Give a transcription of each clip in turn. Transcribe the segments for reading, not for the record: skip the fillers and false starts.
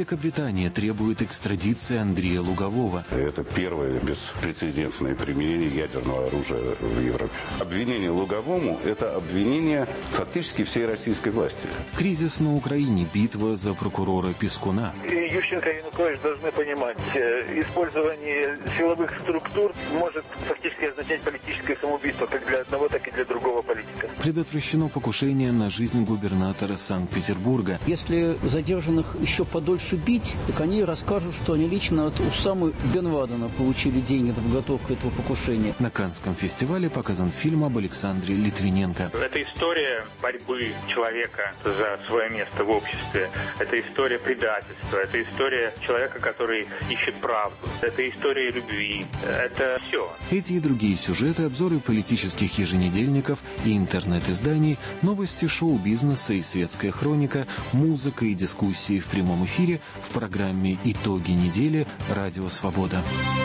Великобритания требует экстрадиции Андрея Лугового. Это первое беспрецедентное применение ядерного оружия в Европе. Обвинение Луговому – это обвинение фактически всей российской власти. Кризис на Украине, битва за прокурора Пескуна. Ющенко и Янукович должны понимать, использование силовых структур может фактически означать политическое самоубийство как для одного, так и для другого политика. Предотвращено покушение на жизнь губернатора Санкт-Петербурга. Если задержанных еще подольше бить, так они расскажут, что они лично от Усамы бен Ладена получили деньги на подготовку этого покушения. На Каннском фестивале показан фильм об Александре Литвиненко. Это история борьбы человека за свое место в обществе. Это история предательства. Это история человека, который ищет правду. Это история любви. Это все. Эти и другие сюжеты, обзоры политических еженедельников и интернет-изданий, новости шоу-бизнеса и светская хроника, музыка и дискуссии в прямом эфире в программе «Итоги недели» «Радио Свобода».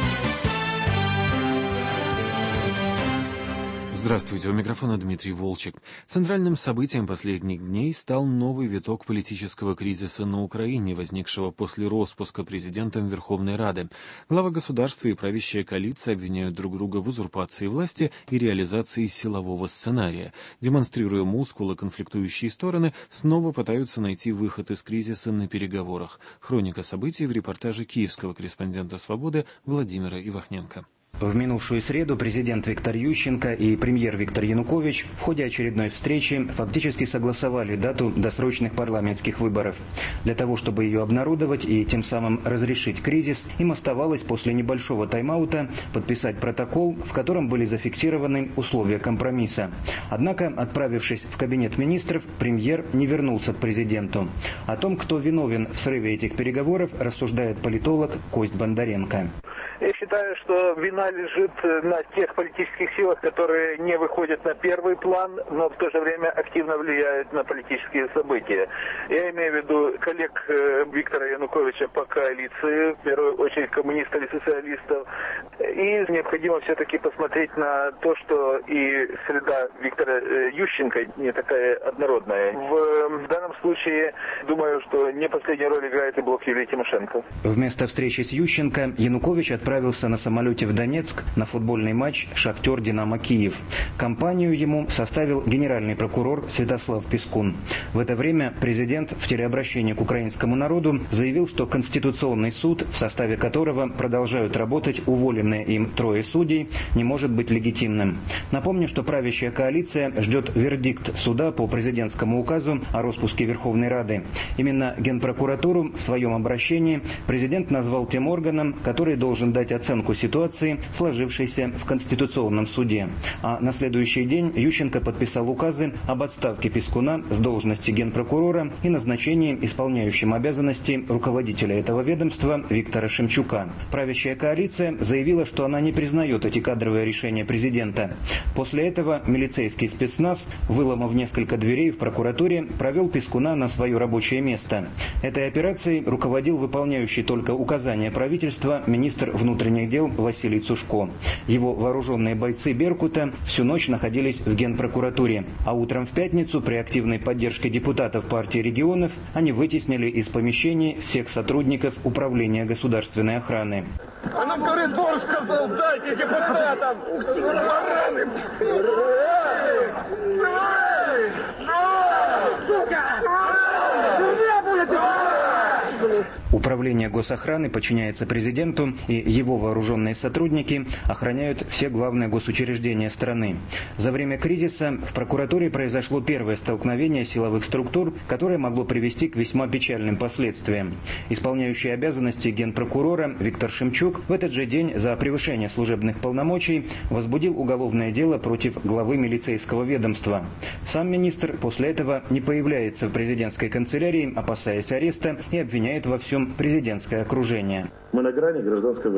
Здравствуйте, у микрофона Дмитрий Волчек. Центральным событием последних дней стал новый виток политического кризиса на Украине, возникшего после роспуска президентом Верховной Рады. Глава государства и правящая коалиция обвиняют друг друга в узурпации власти и реализации силового сценария. Демонстрируя мускулы, конфликтующие стороны снова пытаются найти выход из кризиса на переговорах. Хроника событий в репортаже киевского корреспондента «Свободы» Владимира Ивахненко. В минувшую среду президент Виктор Ющенко и премьер Виктор Янукович в ходе очередной встречи фактически согласовали дату досрочных парламентских выборов. Для того, чтобы ее обнародовать и тем самым разрешить кризис, им оставалось после небольшого тайм-аута подписать протокол, в котором были зафиксированы условия компромисса. Однако, отправившись в кабинет министров, премьер не вернулся к президенту. О том, кто виновен в срыве этих переговоров, рассуждает политолог Кость Бондаренко. Я считаю, что вина лежит на тех политических силах, которые не выходят на первый план, но в то же время активно влияют на политические события. Я имею в виду коллег Виктора Януковича по коалиции, в первую очередь коммунистов и социалистов. И необходимо все-таки посмотреть на то, что и среда Виктора Ющенко не такая однородная. В данном случае, думаю, что не последнюю роль играет и блок Юлии Тимошенко. Вместо встречи с Ющенко Янукович отправился на самолете в Донецк на футбольный матч «Шахтер-Динамо Киев». Компанию ему составил генеральный прокурор Святослав Пескун. В это время президент в телеобращении к украинскому народу заявил, что Конституционный суд, в составе которого продолжают работать уволенные им 3 судей, не может быть легитимным. Напомню, что правящая коалиция ждет вердикт суда по президентскому указу о роспуске Верховной Рады. Именно Генпрокуратуру в своем обращении президент назвал тем органом, который должен дать оценку ситуации, сложившейся в Конституционном суде. А на следующий день Ющенко подписал указы об отставке Пескуна с должности генпрокурора и назначении исполняющим обязанности руководителя этого ведомства Виктора Шемчука. Правящая коалиция заявила, что она не признает эти кадровые решения президента. После этого милицейский спецназ, выломав несколько дверей в прокуратуре, провел Пескуна на свое рабочее место. Этой операцией руководил выполняющий только указания правительства министр внутренних дел Василий Цушко. Его вооруженные бойцы «Беркута» всю ночь находились в Генпрокуратуре. А утром в пятницу при активной поддержке депутатов партии регионов они вытеснили из помещений всех сотрудников Управления государственной охраны. А нам коридор сказал, дайте депутатам! Бараны! Управление госохраны подчиняется президенту, и его вооруженные сотрудники охраняют все главные госучреждения страны. За время кризиса в прокуратуре произошло первое столкновение силовых структур, которое могло привести к весьма печальным последствиям. Исполняющий обязанности генпрокурора Виктор Шемчук в этот же день за превышение служебных полномочий возбудил уголовное дело против главы милицейского ведомства. Сам министр после этого не появляется в президентской канцелярии, опасаясь ареста, и обвиняет во всем президентское окружение. Мы на грани гражданской войны.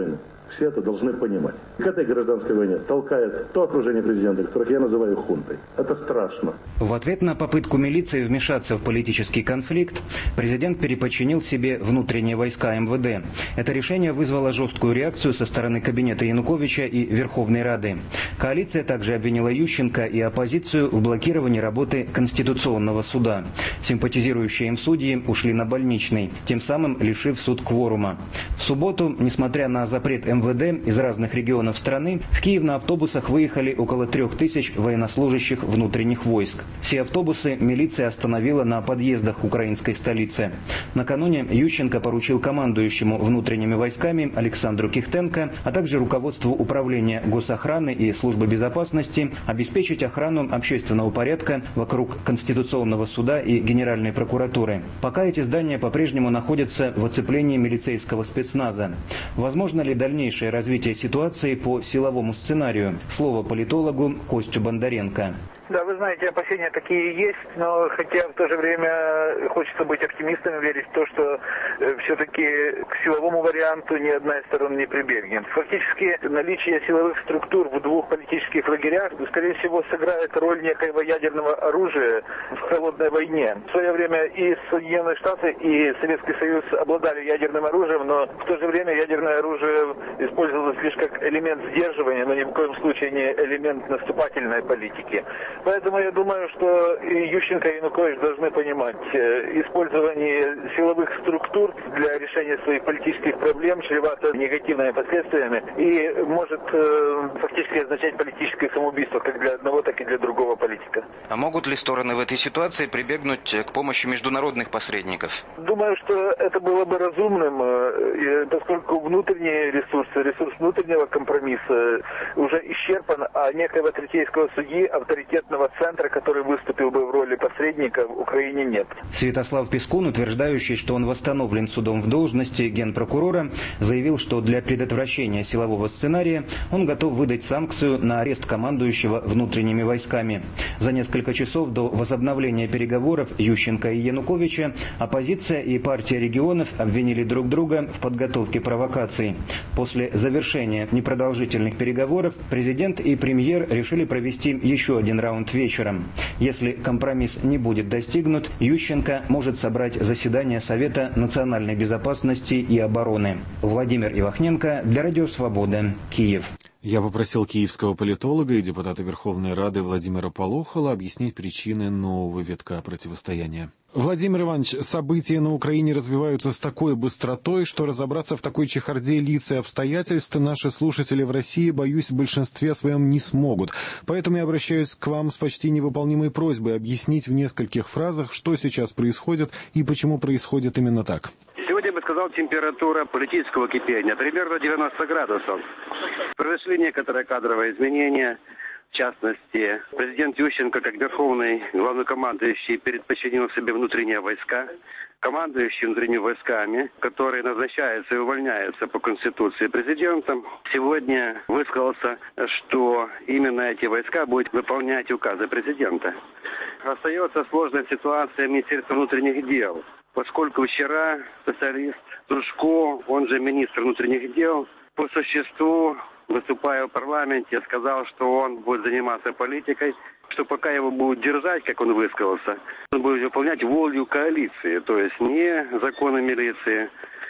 Все это должны понимать. К этой гражданской войне толкает то окружение президента, которых я называю хунтой. Это страшно. В ответ на попытку милиции вмешаться в политический конфликт, президент переподчинил себе внутренние войска МВД. Это решение вызвало жесткую реакцию со стороны кабинета Януковича и Верховной Рады. Коалиция также обвинила Ющенко и оппозицию в блокировании работы Конституционного суда. Симпатизирующие им судьи ушли на больничный, тем самым лишив суд кворума. В субботу, несмотря на запрет МВД из разных регионов страны, в Киев на автобусах выехали около 3000 военнослужащих внутренних войск. Все автобусы милиция остановила на подъездах украинской столицы. Накануне Ющенко поручил командующему внутренними войсками Александру Кихтенко, а также руководству управления госохраны и службы безопасности обеспечить охрану общественного порядка вокруг Конституционного суда и Генеральной прокуратуры. Пока эти здания по-прежнему находятся в оцеплении милицейского спецназа. Возможно ли дальнейшее развитие ситуации по силовому сценарию? Слово политологу Костю Бондаренко. Да, вы знаете, опасения такие есть, но хотя в то же время хочется быть оптимистом и верить в то, что все-таки к силовому варианту ни одна из сторон не прибегнет. Фактически наличие силовых структур в двух политических лагерях, скорее всего, сыграет роль некоего ядерного оружия в холодной войне. В свое время и Соединенные Штаты, и Советский Союз обладали ядерным оружием, но в то же время ядерное оружие использовалось лишь как элемент сдерживания, но ни в коем случае не элемент наступательной политики. Поэтому я думаю, что и Ющенко, и Янукович должны понимать, использование силовых структур для решения своих политических проблем чревато негативными последствиями и может фактически означать политическое самоубийство как для одного, так и для другого политика. А могут ли стороны в этой ситуации прибегнуть к помощи международных посредников? Думаю, что это было бы разумным, поскольку внутренний ресурс внутреннего компромисса уже исчерпан, а некого третейского судьи, авторитетного центра, который выступил бы в роли посредника, в Украине нет. Святослав Пискун, утверждающий, что он восстановлен судом в должности генпрокурора, заявил, что для предотвращения силового сценария он готов выдать санкцию на арест командующего внутренними войсками. За несколько часов до возобновления переговоров Ющенко и Януковича оппозиция и партия регионов обвинили друг друга в подготовке провокаций. После завершения непродолжительных переговоров президент и премьер решили провести еще один раунд вечером. Если компромисс не будет достигнут, Ющенко может собрать заседание Совета национальной безопасности и обороны. Владимир Ивахненко для Радио Свобода, Киев. Я попросил киевского политолога и депутата Верховной Рады Владимира Полохова объяснить причины нового витка противостояния. Владимир Иванович, события на Украине развиваются с такой быстротой, что разобраться в такой чехарде лиц и обстоятельств наши слушатели в России, боюсь, в большинстве своем не смогут. Поэтому я обращаюсь к вам с почти невыполнимой просьбой объяснить в нескольких фразах, что сейчас происходит и почему происходит именно так. Сегодня, я бы сказал, температура политического кипения примерно 90 градусов. Произошли некоторые кадровые изменения. В частности, президент Ющенко, как верховный главнокомандующий, предпочинил себе внутренние войска. Командующий внутренними войсками, который назначается и увольняется по Конституции президентом, сегодня высказался, что именно эти войска будут выполнять указы президента. Остается сложная ситуация Министерства внутренних дел, поскольку вчера специалист Трушко, он же министр внутренних дел, по существу, выступая в парламенте, сказал, что он будет заниматься политикой, что пока его будут держать, как он высказался, он будет выполнять волю коалиции, то есть не законы милиции,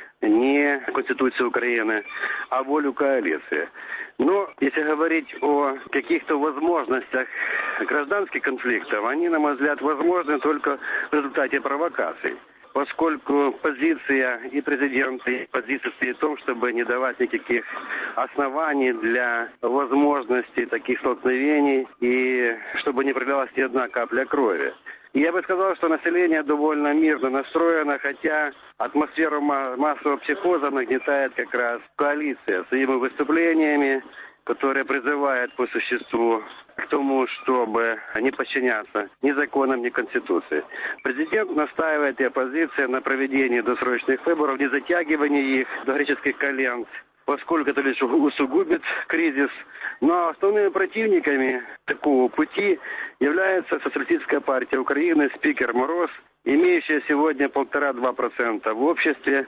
не Конституцию Украины, а волю коалиции. Но если говорить о каких-то возможностях гражданских конфликтов, они, на мой взгляд, возможны только в результате провокаций. Поскольку позиция и президента, и позиция стоит в том, чтобы не давать никаких оснований для возможности таких столкновений и чтобы не пролилась ни одна капля крови. И я бы сказал, что население довольно мирно настроено, хотя атмосферу массового психоза нагнетает как раз коалиция своими выступлениями, которые призывают по существу к тому, чтобы не подчиняться ни законам, ни Конституции. Президент настаивает, и оппозиция, на проведении досрочных выборов, не затягивании их до греческих колен, поскольку это лишь усугубит кризис. Но основными противниками такого пути является Социалистическая партия Украины, спикер Мороз, имеющая сегодня 1,5-2% в обществе,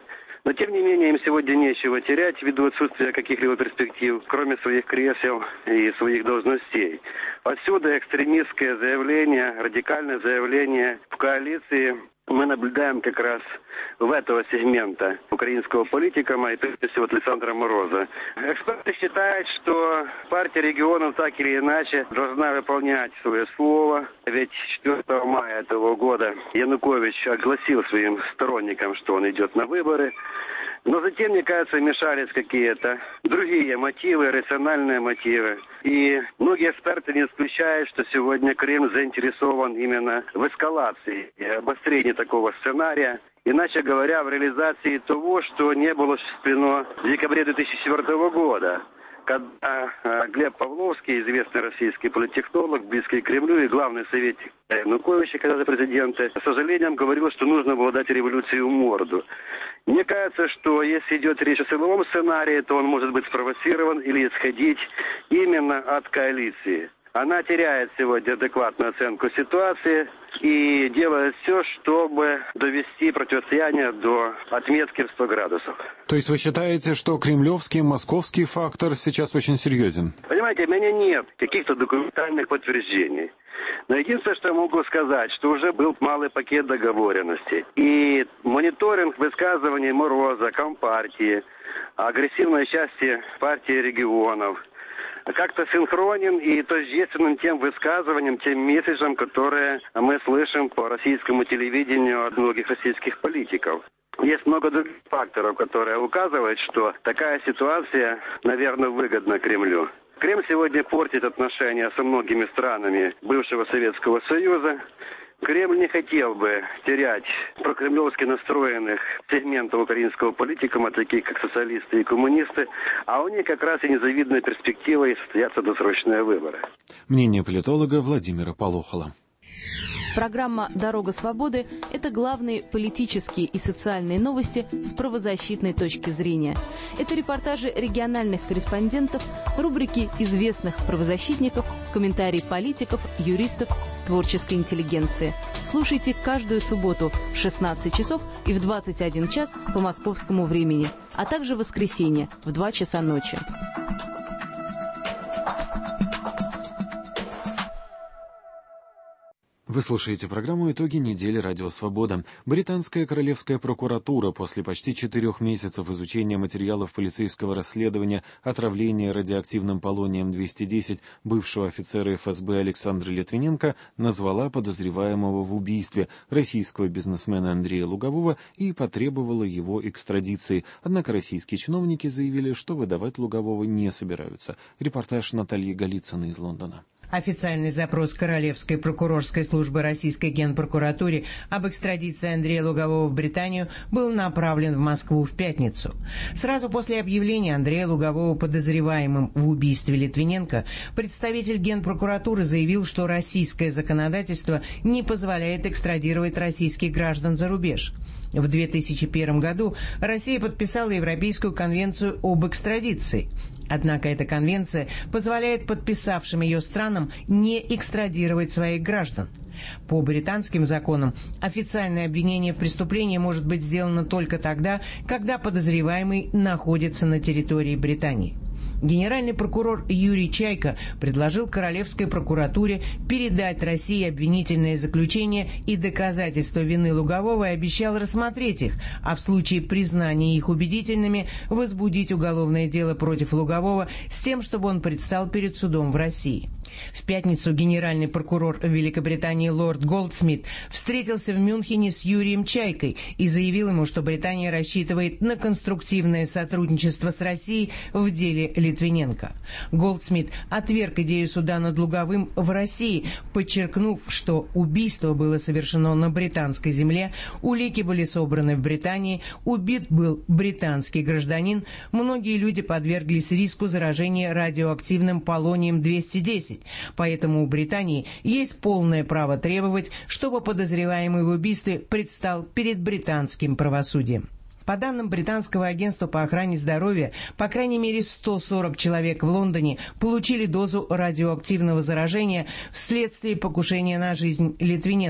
Но, тем не менее, им сегодня нечего терять ввиду отсутствия каких-либо перспектив, кроме своих кресел и своих должностей. Отсюда экстремистское заявление, радикальное заявление в коалиции. Мы наблюдаем как раз в этого сегмента украинского политикума и прежде всего от Александра Мороза. Эксперты считают, что партия регионов так или иначе должна выполнять свое слово. Ведь 4 мая этого года Янукович огласил своим сторонникам, что он идет на выборы. Но затем, мне кажется, вмешались какие-то другие мотивы, рациональные мотивы. И многие эксперты не исключают, что сегодня Кремль заинтересован именно в эскалации и обострении такого сценария. Иначе говоря, в реализации того, что не было осуществлено в декабре 2004 года. Когда Глеб Павловский, известный российский политтехнолог, близкий к Кремлю и главный советник Януковича, когда за президента, с сожалением говорил, что нужно было дать революции морду. Мне кажется, что если идет речь о силовом сценарии, то он может быть спровоцирован или исходить именно от коалиции. Она теряет сегодня адекватную оценку ситуации и делает все, чтобы довести противостояние до отметки в 100 градусов. То есть вы считаете, что кремлевский, московский фактор сейчас очень серьезен? Понимаете, у меня нет каких-то документальных подтверждений. Но единственное, что я могу сказать, что уже был малый пакет договоренностей. И мониторинг высказываний Мороза, Компартии, агрессивной части партии регионов как-то синхронен и тождественен тем высказываниям, тем месседжам, которые мы слышим по российскому телевидению от многих российских политиков. Есть много других факторов, которые указывают, что такая ситуация, наверное, выгодна Кремлю. Кремль сегодня портит отношения со многими странами бывшего Советского Союза. Кремль не хотел бы терять прокремлевски настроенных сегментов украинского политикума, таких как социалисты и коммунисты, а у них как раз и незавидная перспектива и состоятся досрочные выборы. Мнение политолога Владимира Полохола. Программа «Дорога свободы» – это главные политические и социальные новости с правозащитной точки зрения. Это репортажи региональных корреспондентов, рубрики известных правозащитников, комментарии политиков, юристов, творческой интеллигенции. Слушайте каждую субботу в 16 часов и в 21 час по московскому времени, а также в воскресенье в 2 часа ночи. Вы слушаете программу «Итоги недели. Радио Свобода». Британская королевская прокуратура после почти 4 месяцев изучения материалов полицейского расследования отравления радиоактивным полонием-210 бывшего офицера ФСБ Александра Литвиненко назвала подозреваемого в убийстве российского бизнесмена Андрея Лугового и потребовала его экстрадиции. Однако российские чиновники заявили, что выдавать Лугового не собираются. Репортаж Натальи Голицыной из Лондона. Официальный запрос Королевской прокурорской службы Российской Генпрокуратуре об экстрадиции Андрея Лугового в Британию был направлен в Москву в пятницу. Сразу после объявления Андрея Лугового подозреваемым в убийстве Литвиненко представитель Генпрокуратуры заявил, что российское законодательство не позволяет экстрадировать российских граждан за рубеж. В 2001 году Россия подписала Европейскую конвенцию об экстрадиции. Однако эта конвенция позволяет подписавшим ее странам не экстрадировать своих граждан. По британским законам официальное обвинение в преступлении может быть сделано только тогда, когда подозреваемый находится на территории Британии. Генеральный прокурор Юрий Чайка предложил Королевской прокуратуре передать России обвинительное заключение и доказательства вины Лугового и обещал рассмотреть их, а в случае признания их убедительными возбудить уголовное дело против Лугового с тем, чтобы он предстал перед судом в России. В пятницу генеральный прокурор Великобритании лорд Голдсмит встретился в Мюнхене с Юрием Чайкой и заявил ему, что Британия рассчитывает на конструктивное сотрудничество с Россией в деле Литвиненко. Голдсмит отверг идею суда над Луговым в России, подчеркнув, что убийство было совершено на британской земле, улики были собраны в Британии, убит был британский гражданин, многие люди подверглись риску заражения радиоактивным полонием-210. Поэтому у Британии есть полное право требовать, чтобы подозреваемый в убийстве предстал перед британским правосудием. По данным британского агентства по охране здоровья, по крайней мере 140 человек в Лондоне получили дозу радиоактивного заражения вследствие покушения на жизнь Литвиненко.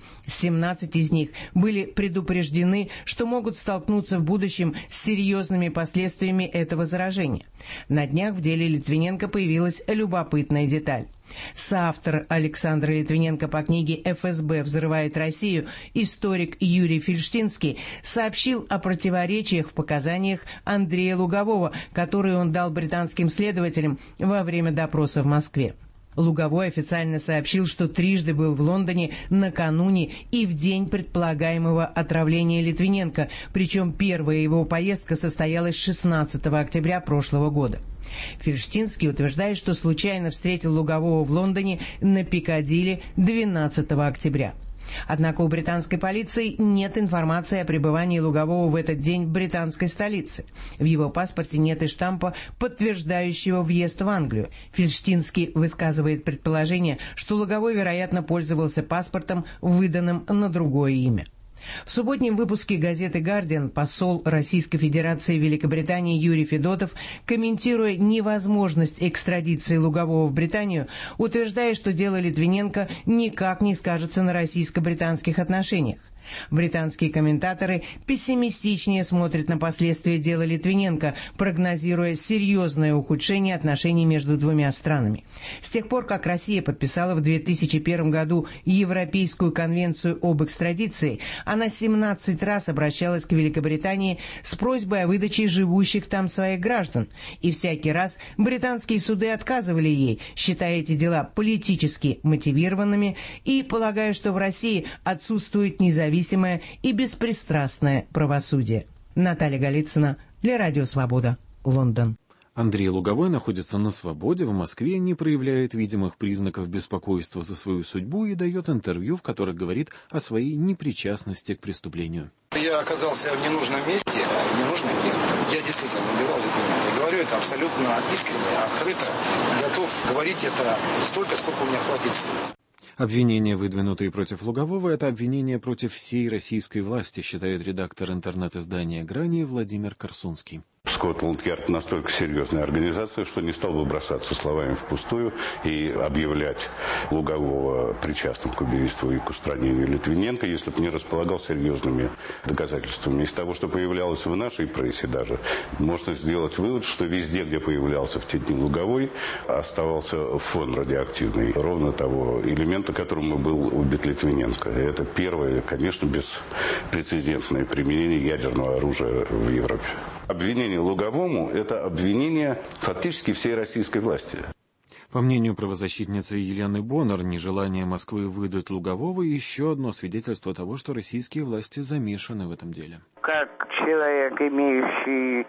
17 из них были предупреждены, что могут столкнуться в будущем с серьезными последствиями этого заражения. На днях в деле Литвиненко появилась любопытная деталь. Соавтор Александра Литвиненко по книге «ФСБ взрывает Россию» историк Юрий Фельштинский сообщил о противоречиях в показаниях Андрея Лугового, которые он дал британским следователям во время допроса в Москве. Луговой официально сообщил, что трижды был в Лондоне накануне и в день предполагаемого отравления Литвиненко, причем первая его поездка состоялась 16 октября прошлого года. Фельштинский утверждает, что случайно встретил Лугового в Лондоне на Пикадилли 12 октября. Однако у британской полиции нет информации о пребывании Лугового в этот день в британской столице. В его паспорте нет и штампа, подтверждающего въезд в Англию. Фельштинский высказывает предположение, что Луговой, вероятно, пользовался паспортом, выданным на другое имя. В субботнем выпуске газеты «Гардиан» посол Российской Федерации в Великобритании Юрий Федотов, комментируя невозможность экстрадиции Лугового в Британию, утверждает, что дело Литвиненко никак не скажется на российско-британских отношениях. Британские комментаторы пессимистичнее смотрят на последствия дела Литвиненко, прогнозируя серьезное ухудшение отношений между двумя странами. С тех пор, как Россия подписала в 2001 году Европейскую конвенцию об экстрадиции, она 17 раз обращалась к Великобритании с просьбой о выдаче живущих там своих граждан, и всякий раз британские суды отказывали ей, считая эти дела политически мотивированными и полагая, что в России отсутствует независимое и беспристрастное правосудие. Наталья Голицына для Радио Свобода, Лондон. Андрей Луговой находится на свободе в Москве, не проявляет видимых признаков беспокойства за свою судьбу и дает интервью, в котором говорит о своей непричастности к преступлению. Я оказался в ненужном месте, в ненужном мире. Я действительно убивал Литвиненко. Говорю это абсолютно искренне, открыто. Готов говорить это столько, сколько у меня хватит сил. Обвинения, выдвинутые против Лугового, это обвинения против всей российской власти, считает редактор интернет-издания «Грани» Владимир Корсунский. Скотланд-Ярд настолько серьезная организация, что не стал бы бросаться словами впустую и объявлять Лугового причастным к убийству и к устранению Литвиненко, если бы не располагал серьезными доказательствами. Из того, что появлялось в нашей прессе даже, можно сделать вывод, что везде, где появлялся в те дни Луговой, оставался фон радиоактивный, ровно того элемента, которым был убит Литвиненко. И это первое, конечно, беспрецедентное применение ядерного оружия в Европе. Обвинение Луговому – это обвинение фактически всей российской власти. По мнению правозащитницы Елены Боннер, нежелание Москвы выдать Лугового – еще одно свидетельство того, что российские власти замешаны в этом деле. Как человек, имеющий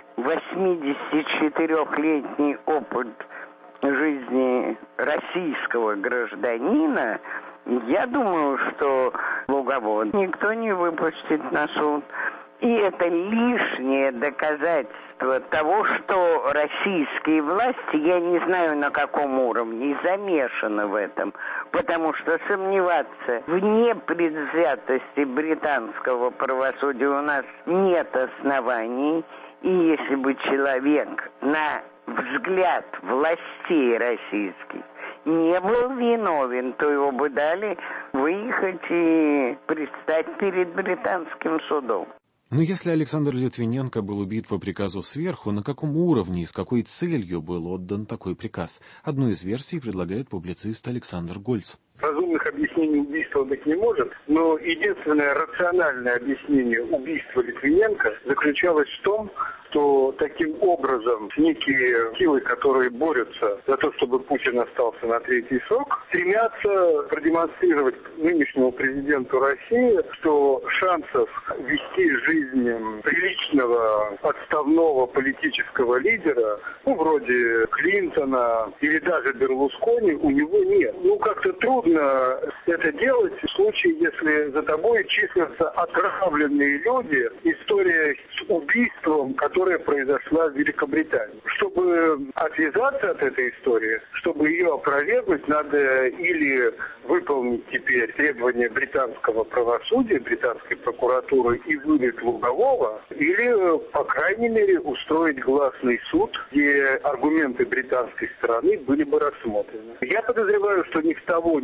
84-летний опыт жизни российского гражданина, я думаю, что Лугового никто не выпустит на суд. И это лишнее доказательство того, что российские власти, я не знаю на каком уровне, замешаны в этом. Потому что сомневаться в непредвзятости британского правосудия у нас нет оснований. И если бы человек, на взгляд властей российских, не был виновен, то его бы дали выехать и предстать перед британским судом. Но если Александр Литвиненко был убит по приказу сверху, на каком уровне и с какой целью был отдан такой приказ? Одну из версий предлагает публицист Александр Гольц. Разумных объяснений убийства быть не может, но единственное рациональное объяснение убийства Литвиненко заключалось в том, что таким образом некие силы, которые борются за то, чтобы Путин остался на третий срок, стремятся продемонстрировать нынешнему президенту России, что шансов вести жизнь приличного отставного политического лидера, вроде Клинтона или даже Берлускони, у него нет. Как-то трудно это делать в случае, если за тобой числятся отравленные люди. История с убийством, которая произошла в Великобритании. Чтобы отвязаться от этой истории, чтобы ее опровергнуть, надо или выполнить теперь требования британского правосудия, британской прокуратуры и выдать Лугового, или, по крайней мере, устроить гласный суд, где аргументы британской стороны были бы рассмотрены. Я подозреваю, что ни в того, ни в другом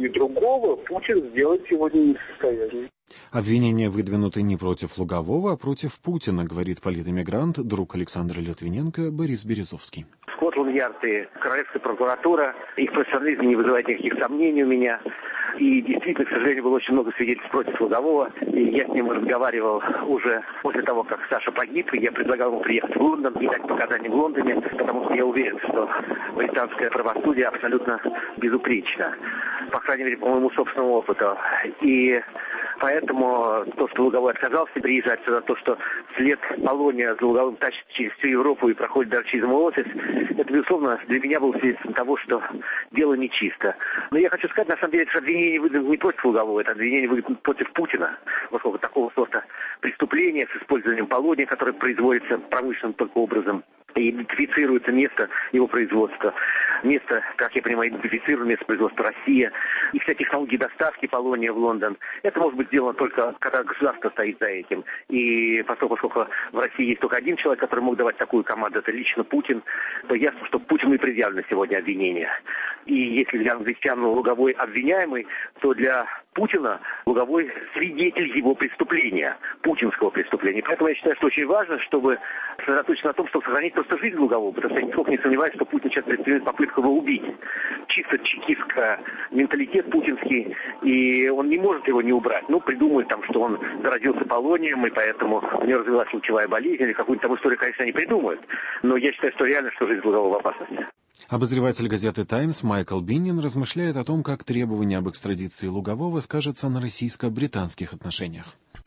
Лугового Путин сделать сегодня не в состоянии. Обвинения выдвинуты не против Лугового, а против Путина, говорит политэмигрант, друг Александра Литвиненко Борис Березовский. Скотланд-Ярд и Королевская прокуратура, их профессионализм не вызывает никаких сомнений у меня. И действительно, к сожалению, было очень много свидетельств против Лугового. И я с ним разговаривал уже после того, как Саша погиб. И я предлагал ему приехать в Лондон и дать показания в Лондоне, потому что я уверен, что британское правосудие абсолютно безупречно. По крайней мере, по моему собственному опыту. И поэтому то, что Луговой отказался приезжать сюда, то, что след Полония за Луговым тащит через всю Европу и проходит даже через мой офис, это, безусловно, для меня было свидетельством того, что дело нечисто. Но я хочу сказать, на самом деле, что обвинение выдвинуто не против Лугового, это обвинение выдвинуто против Путина, поскольку такого сорта преступления с использованием полония, которое производится промышленным только образом, и идентифицируется место его производства. Место, как я понимаю, идентифицировано место производства Россия. И вся технология доставки полония в Лондон. Это может быть сделано только, когда государство стоит за этим. И поскольку в России есть только один человек, который мог давать такую команду, это лично Путин, то ясно, что Путину и предъявлено сегодня обвинение. И если для англичан Луговой обвиняемый, то для Путина Луговой свидетель его преступления, путинского преступления. Поэтому я считаю, что очень важно, чтобы сосредоточиться на том, чтобы сохранить просто жизнь Лугового, потому что я нисколько не сомневаюсь, что Путин сейчас предпримет попытку его убить. Чисто чекистский менталитет путинский, и он не может его не убрать. Ну, придумают там, что он заразился полонием, и поэтому у него развилась лучевая болезнь, или какую-то там историю, конечно, они придумают. Но я считаю, что реально, что жизнь Лугового в опасности. Обозреватель газеты «Таймс» Майкл Биннин размышляет о том, как требование об экстрадиции Лугового скажется на российско-британских отношениях.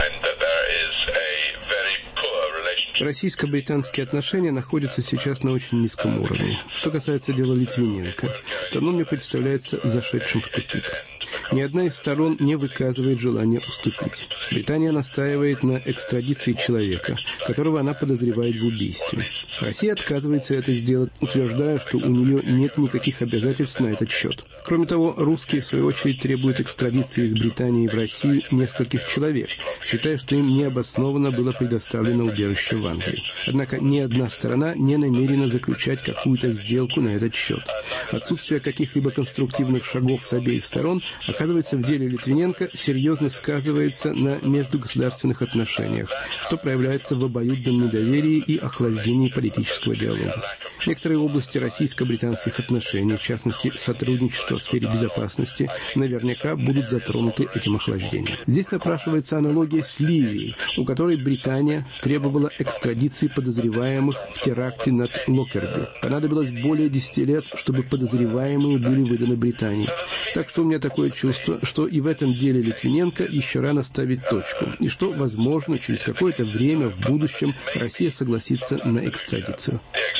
Российско-британские отношения находятся сейчас на очень низком уровне. Что касается дела Литвиненко, то оно мне представляется зашедшим в тупик. Ни одна из сторон не выказывает желания уступить. Британия настаивает на экстрадиции человека, которого она подозревает в убийстве. Россия отказывается это сделать, утверждая, что у нее нет никаких обязательств на этот счет. Кроме того, русские, в свою очередь, требуют экстрадиции из Британии в Россию нескольких человек, считая, что им необоснованно было предоставлено убежище в Англии. Однако ни одна сторона не намерена заключать какую-то сделку на этот счет. Отсутствие каких-либо конструктивных шагов с обеих сторон, оказывается, в деле Литвиненко серьезно сказывается на междугосударственных отношениях, что проявляется в обоюдном недоверии и охлаждении политического диалога. Некоторые области российско-британских отношений, в частности, сотрудничество в сфере безопасности, наверняка будут затронуты этим охлаждением. Здесь напрашивается аналогия с Ливией, у которой Британия требовала экстрадиции подозреваемых в теракте над Локерби. Понадобилось более 10 лет, чтобы подозреваемые были выданы Британии. Так что у меня такое чувство, что и в этом деле Литвиненко еще рано ставить точку, и что, возможно, через какое-то время в будущем Россия согласится на экстрадицию.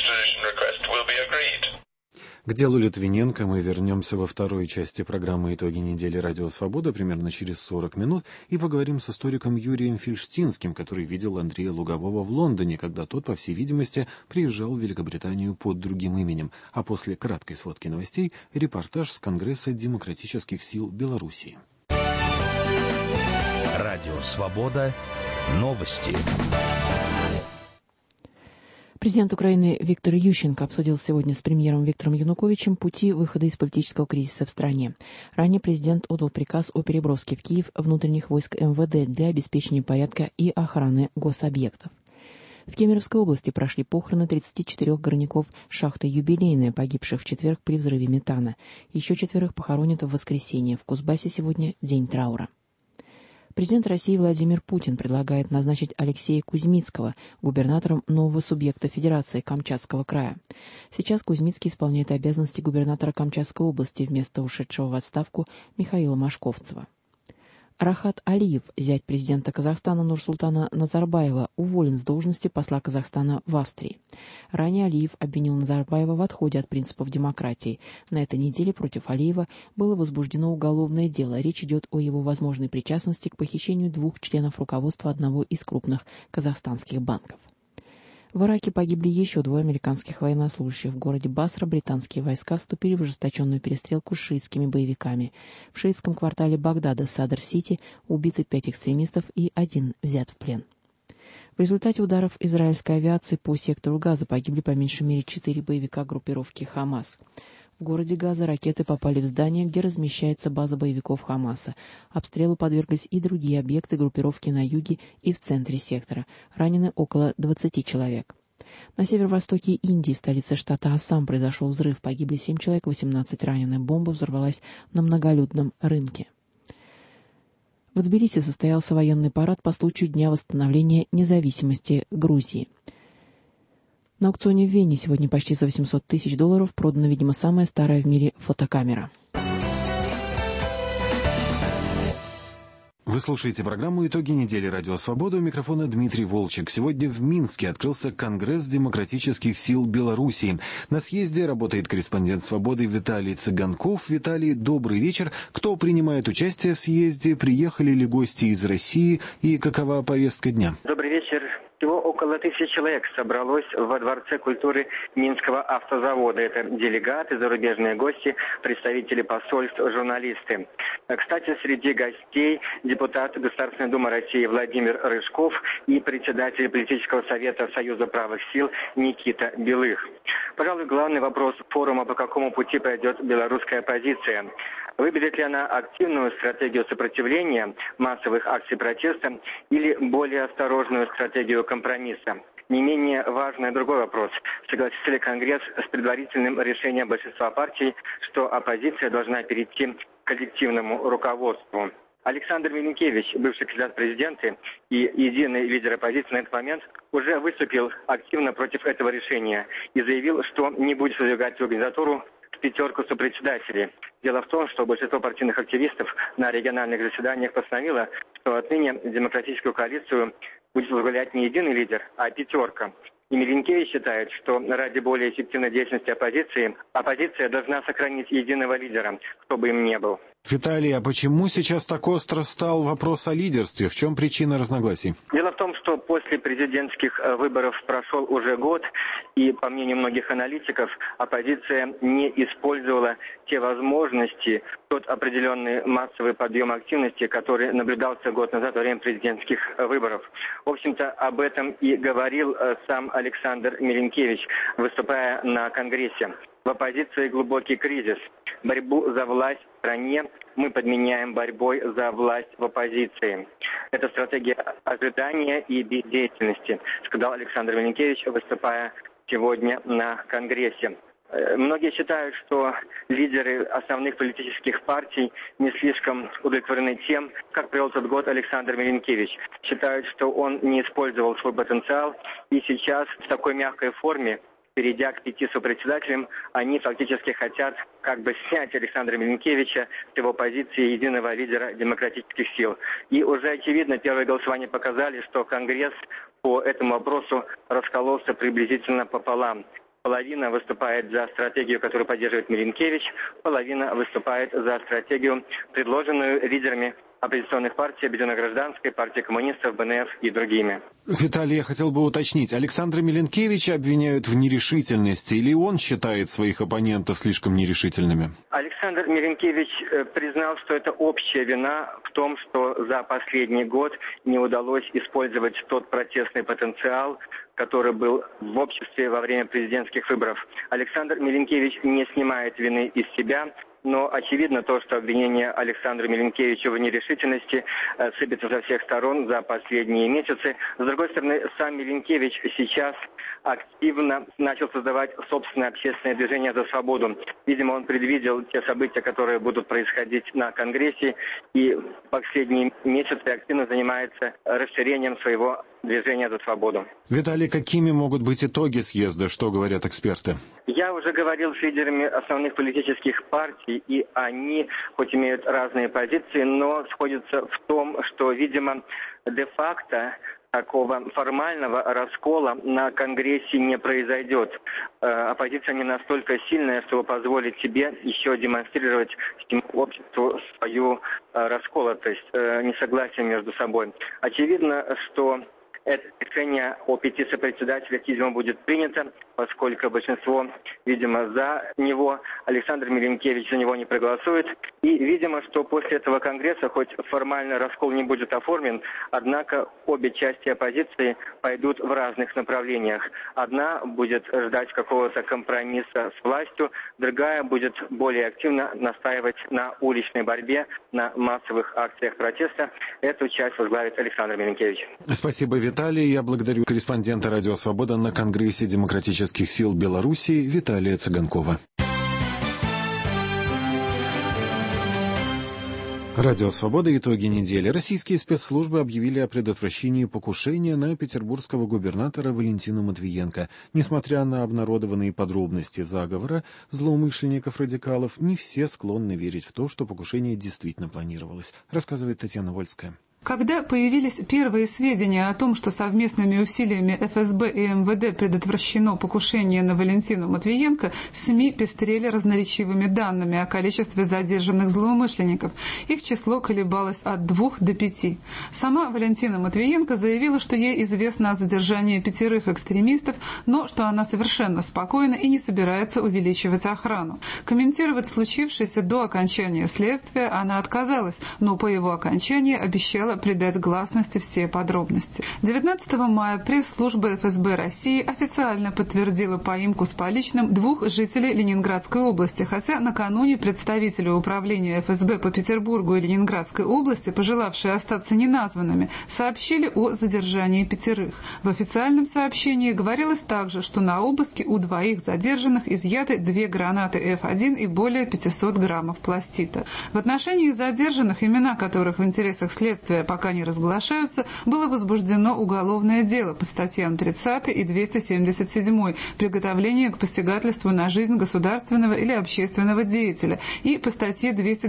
К делу Литвиненко мы вернемся во второй части программы «Итоги недели. Радио Свобода» примерно через 40 минут и поговорим с историком Юрием Фельштинским, который видел Андрея Лугового в Лондоне, когда тот, по всей видимости, приезжал в Великобританию под другим именем. А после краткой сводки новостей — репортаж с Конгресса демократических сил Белоруссии. Радио Свобода. Новости. Президент Украины Виктор Ющенко обсудил сегодня с премьером Виктором Януковичем пути выхода из политического кризиса в стране. Ранее президент отдал приказ о переброске в Киев внутренних войск МВД для обеспечения порядка и охраны гособъектов. В Кемеровской области прошли похороны 34 горняков шахты «Юбилейная», погибших в четверг при взрыве метана. Еще 4 похоронят в воскресенье. В Кузбассе сегодня день траура. Президент России Владимир Путин предлагает назначить Алексея Кузьмицкого губернатором нового субъекта Федерации Камчатского края. Сейчас Кузьмицкий исполняет обязанности губернатора Камчатской области вместо ушедшего в отставку Михаила Машковцева. Рахат Алиев, зять президента Казахстана Нурсултана Назарбаева, уволен с должности посла Казахстана в Австрии. Ранее Алиев обвинил Назарбаева в отходе от принципов демократии. На этой неделе против Алиева было возбуждено уголовное дело. Речь идет о его возможной причастности к похищению 2 членов руководства одного из крупных казахстанских банков. В Ираке погибли еще 2 американских военнослужащих. В городе Басра британские войска вступили в ожесточенную перестрелку с шиитскими боевиками. В шиитском квартале Багдада, Садр-Сити, убиты 5 экстремистов и 1 взят в плен. В результате ударов израильской авиации по сектору Газа погибли по меньшей мере 4 боевика группировки «Хамас». В городе Газа ракеты попали в здание, где размещается база боевиков Хамаса. Обстрелу подверглись и другие объекты группировки на юге и в центре сектора. Ранены около 20 человек. На северо-востоке Индии, в столице штата Ассам, произошел взрыв. Погибли 7 человек, 18 ранены. Бомба взорвалась на многолюдном рынке. В Тбилиси состоялся военный парад по случаю Дня восстановления независимости Грузии. На аукционе в Вене сегодня почти за $800 тысяч продана, видимо, самая старая в мире фотокамера. Вы слушаете программу «Итоги недели. Радио Свобода». У микрофона Дмитрий Волчек. Сегодня в Минске открылся Конгресс демократических сил Белоруссии. На съезде работает корреспондент «Свободы» Виталий Цыганков. Виталий, добрый вечер. Кто принимает участие в съезде? Приехали ли гости из России? И какова повестка дня? Добрый вечер. Всего около 1000 человек собралось во Дворце культуры Минского автозавода. Это делегаты, зарубежные гости, представители посольств, журналисты. Кстати, среди гостей депутат Государственной Думы России Владимир Рыжков и председатель политического совета Союза правых сил Никита Белых. Пожалуй, главный вопрос форума, по какому пути пойдет белорусская оппозиция. Выберет ли она активную стратегию сопротивления, массовых акций протеста или более осторожную стратегию компромисса? Не менее важный другой вопрос. Согласится ли Конгресс с предварительным решением большинства партий, что оппозиция должна перейти к коллективному руководству? Александр Милинкевич, бывший кандидат в президенты и единый лидер оппозиции на этот момент, уже выступил активно против этого решения и заявил, что не будет выдвигать в кандидатуру в пятерку сопредседателей. Дело в том, что большинство партийных активистов на региональных заседаниях постановило, что отныне демократическую коалицию будет возглавлять не единый лидер, а пятерка. И Милинкевич считает, что ради более эффективной деятельности оппозиция должна сохранить единого лидера, кто бы им ни был. Виталий, а почему сейчас так остро стал вопрос о лидерстве? В чем причина разногласий? Дело в том, что после президентских выборов прошел уже год, и, по мнению многих аналитиков, оппозиция не использовала те возможности, тот определенный массовый подъем активности, который наблюдался год назад во время президентских выборов. В общем-то, об этом и говорил сам Александр Милинкевич, выступая на Конгрессе. В оппозиции глубокий кризис. Борьбу за власть в стране мы подменяем борьбой за власть в оппозиции. Это стратегия ожидания и бездеятельности, сказал Александр Милинкевич, выступая сегодня на Конгрессе. Многие считают, что лидеры основных политических партий не слишком удовлетворены тем, как провел этот год Александр Милинкевич. Считают, что он не использовал свой потенциал, и сейчас в такой мягкой форме, перейдя к 5 сопредседателям, они фактически хотят как бы снять Александра Милинкевича с его позиции единого лидера демократических сил. И уже очевидно, первые голосования показали, что Конгресс по этому вопросу раскололся приблизительно пополам. Половина выступает за стратегию, которую поддерживает Милинкевич, половина выступает за стратегию, предложенную лидерами оппозиционных партий, Объединенной гражданской, партии коммунистов, БНФ и другими. Виталий, я хотел бы уточнить. Александра Милинкевича обвиняют в нерешительности, или он считает своих оппонентов слишком нерешительными? Александр Милинкевич признал, что это общая вина в том, что за последний год не удалось использовать тот протестный потенциал, который был в обществе во время президентских выборов. Александр Милинкевич не снимает вины из себя, но очевидно то, что обвинение Александра Милинкевича в нерешительности сыпется со всех сторон за последние месяцы. С другой стороны, сам Милинкевич сейчас активно начал создавать собственное общественное движение «За свободу». Видимо, он предвидел те события, которые будут происходить на Конгрессе, и последние месяцы активно занимается расширением своего движения «За свободу». Виталий, какими могут быть итоги съезда? Что говорят эксперты? Я уже говорил с лидерами основных политических партий, и они, хоть имеют разные позиции, но сходятся в том, что, видимо, де-факто такого формального раскола на Конгрессе не произойдет. Оппозиция не настолько сильная, чтобы позволить себе еще демонстрировать всему обществу свою расколотость, несогласие между собой. Очевидно, что это решение о 5 сопредседателях, видимо, будет принято. поскольку большинство, видимо, за него. Александр Милинкевич за него не проголосует. И, видимо, что после этого Конгресса, хоть формально раскол не будет оформлен, однако обе части оппозиции пойдут в разных направлениях. Одна будет ждать какого-то компромисса с властью, другая будет более активно настаивать на уличной борьбе, на массовых акциях протеста. Эту часть возглавит Александр Милинкевич. Спасибо, Виталий. Я благодарю корреспондента «Радио Свобода» на Конгрессе демократических сил Беларуси Виталия Цыганкова. Радио «Свобода». Итоги недели. Российские спецслужбы объявили о предотвращении покушения на петербургского губернатора Валентина Матвиенко. Несмотря на обнародованные подробности заговора злоумышленников-радикалов, не все склонны верить в то, что покушение действительно планировалось, рассказывает Татьяна Вольская. Когда появились первые сведения о том, что совместными усилиями ФСБ и МВД предотвращено покушение на Валентину Матвиенко, СМИ пестрели разноречивыми данными о количестве задержанных злоумышленников. Их число колебалось от 2 до 5. Сама Валентина Матвиенко заявила, что ей известно о задержании 5 экстремистов, но что она совершенно спокойна и не собирается увеличивать охрану. Комментировать случившееся до окончания следствия она отказалась, но по его окончании обещала придать гласности все подробности. 19 мая пресс-служба ФСБ России официально подтвердила поимку с поличным 2 жителей Ленинградской области, хотя накануне представители управления ФСБ по Петербургу и Ленинградской области, пожелавшие остаться неназванными, сообщили о задержании 5. В официальном сообщении говорилось также, что на обыске у 2 задержанных изъяты 2 гранаты F1 и более 500 граммов пластита. В отношении задержанных, имена которых в интересах следствия пока не разглашаются, было возбуждено уголовное дело по статьям 30 и 277 «Приготовление к посягательству на жизнь государственного или общественного деятеля» и по статье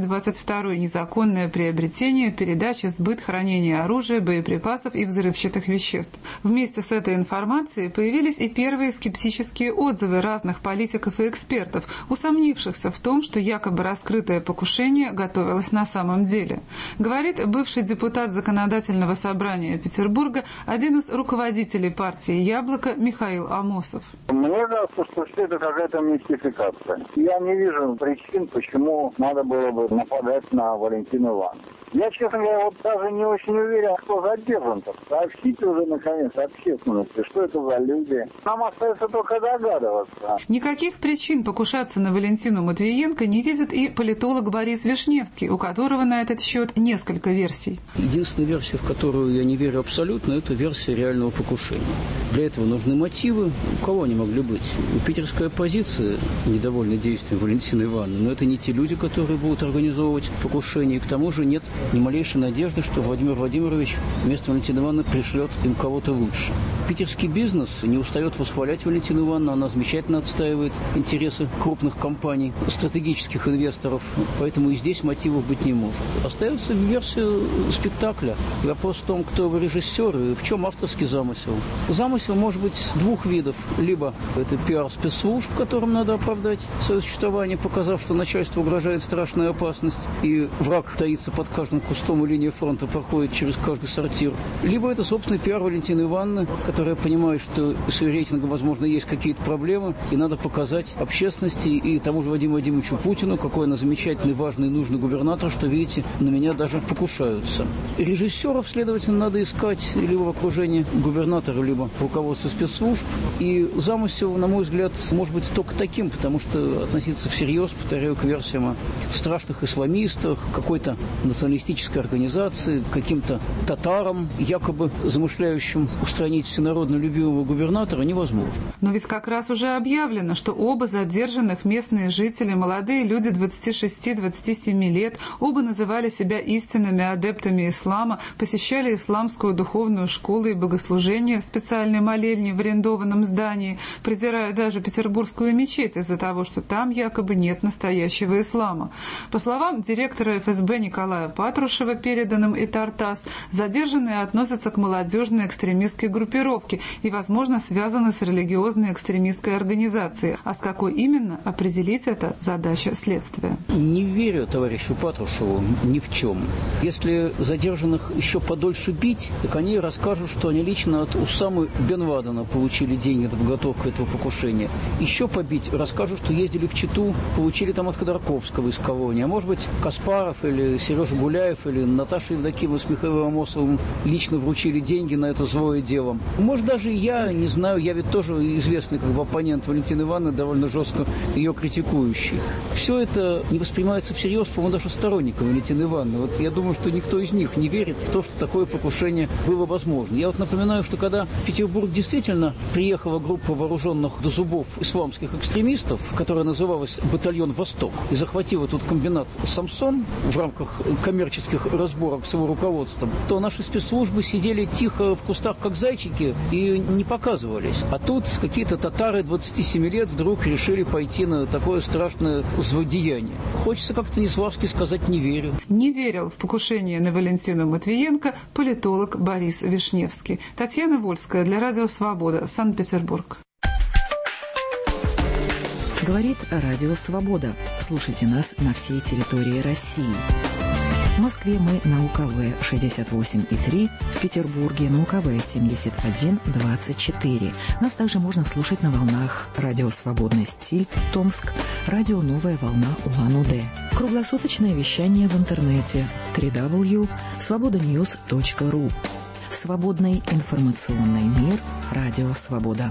222 «Незаконное приобретение, передача, сбыт, хранение оружия, боеприпасов и взрывчатых веществ». Вместе с этой информацией появились и первые скептические отзывы разных политиков и экспертов, усомнившихся в том, что якобы раскрытое покушение готовилось на самом деле. Говорит бывший депутат Законодательного собрания Петербурга, один из руководителей партии «Яблоко» Михаил Амосов. Мне кажется, что все это какая-то мистификация. Я не вижу причин, почему надо было бы нападать на Валентину Ивановну. Я, честно говоря, вот даже не очень уверен, кто задержан-то. Сообщите уже, наконец, общественности, что это за люди. Нам остается только догадываться. Никаких причин покушаться на Валентину Матвиенко не видит и политолог Борис Вишневский, у которого на этот счет несколько версий. Единственная версия, в которую я не верю абсолютно, это версия реального покушения. Для этого нужны мотивы. У кого они могли быть? Питерская оппозиция недовольна действием Валентины Ивановны, но это не те люди, которые будут организовывать покушение. И к тому же нет ни малейшей надежды, что Владимир Владимирович вместо Валентины Ивановны пришлет им кого-то лучше. Питерский бизнес не устает восхвалять Валентину Ивановну, она замечательно отстаивает интересы крупных компаний, стратегических инвесторов, поэтому и здесь мотивов быть не может. Остается версия спектакля. Вопрос в том, кто режиссер и в чем авторский замысел. Замысел может быть 2 видов. Либо это пиар спецслужб, которым надо оправдать свое существование, показав, что начальству угрожает страшная опасность, и враг таится под каждым кустом, и линия фронта проходит через каждый сортир. Либо это собственный пиар Валентины Ивановны, которая понимает, что с ее рейтингом, возможно, есть какие-то проблемы, и надо показать общественности и тому же Владимиру Владимировичу Путину, какой она замечательный, важный, нужный губернатор, что, видите, на меня даже покушаются. Режиссеров, следовательно, надо искать либо в окружении губернатора, либо руководства спецслужб. И замысел, на мой взгляд, может быть только таким, потому что относиться всерьез, повторяю, к версиям о страшных исламистах, какой-то националистической организации, каким-то татарам, якобы замышляющим устранить всенародно любимого губернатора, невозможно. Но ведь как раз уже объявлено, что оба задержанных местные жители, молодые люди 26-27 лет, оба называли себя истинными адептами ислама, посещали исламскую духовную школу и богослужения в специальной молельне в арендованном здании, презирая даже петербургскую мечеть из-за того, что там якобы нет настоящего ислама. По словам директора ФСБ Николая Павлова, Патрушева, переданным и Тартас, задержанные относятся к молодежной экстремистской группировке и, возможно, связаны с религиозной экстремистской организацией. А с какой именно, определить это задача следствия. Не верю товарищу Патрушеву ни в чем. Если задержанных еще подольше бить, так они расскажут, что они лично от Усамы бен Ладена получили деньги на подготовку этого покушения. Еще побить расскажут, что ездили в Читу, получили там от Ходорковского из колонии. А может быть, Каспаров или Сережа Гуляев или Наташа Евдокимова с Михаилом Амосовым лично вручили деньги на это злое дело. Может, даже и я, не знаю, я ведь тоже известный как бы оппонент Валентины Ивановны, довольно жестко ее критикующий. Все это не воспринимается всерьез, по-моему, даже сторонниками Валентины Ивановны. Вот я думаю, что никто из них не верит в то, что такое покушение было возможно. Я вот напоминаю, что когда в Петербург действительно приехала группа вооруженных до зубов исламских экстремистов, которая называлась «Батальон Восток», и захватила тут комбинат «Самсон» в рамках коммерческих разборок с его руководством, то наши спецслужбы сидели тихо в кустах, как зайчики, и не показывались. А тут какие-то татары 27 лет вдруг решили пойти на такое страшное злодеяние. Хочется как-то Неславски сказать «не верю». Не верил в покушение на Валентину Матвиенко политолог Борис Вишневский. Татьяна Вольская для Радио Свобода, Санкт-Петербург. Говорит Радио Свобода. Слушайте нас на всей территории России. В Москве мы на УКВ 68,3, в Петербурге на УКВ 71,24. Нас также можно слушать на волнах Радио Свободный стиль, Томск, Радио Новая волна Улан-Удэ. Круглосуточное вещание в интернете www.svobodanews.ru. Свободный информационный мир. Радио Свобода.